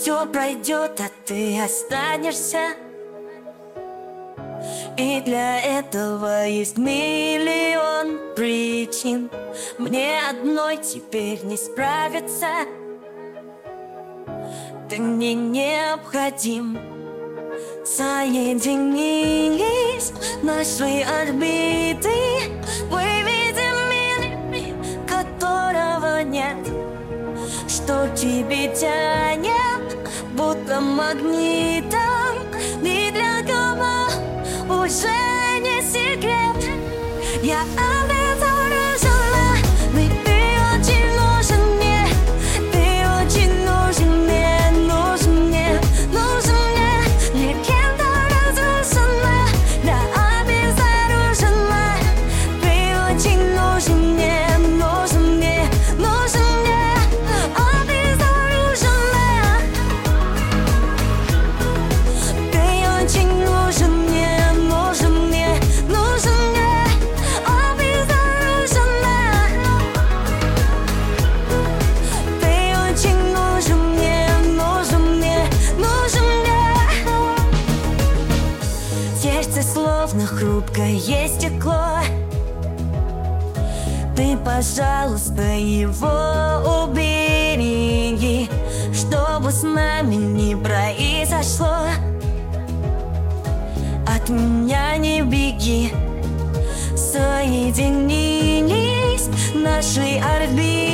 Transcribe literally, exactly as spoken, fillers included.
все пройдет, а ты останешься. И для этого есть миллион причин. Мне одной теперь не справиться. Ты мне необходим. Соединились наши орбиты. Выведем мир, которого нет. Что тебе тянет, будто магнитом. Ни для кого уже не секрет. Я обезоружена, но ты очень нужен мне. Ты очень нужен мне, нужен мне, нужен мне. Легенда разрушена, я обезоружена. Ты очень нужен мне, нужен мне, нужен мне. Обезоружена. Ты очень нужен мне, нужен мне, нужен мне. Обезоружена. Ты очень нужен мне, нужен мне, нужен мне. Сердце словно хрупкое стекло. Ты, пожалуйста, его убери, чтобы с нами не произошло. От меня не беги. Соединились наши орбиты.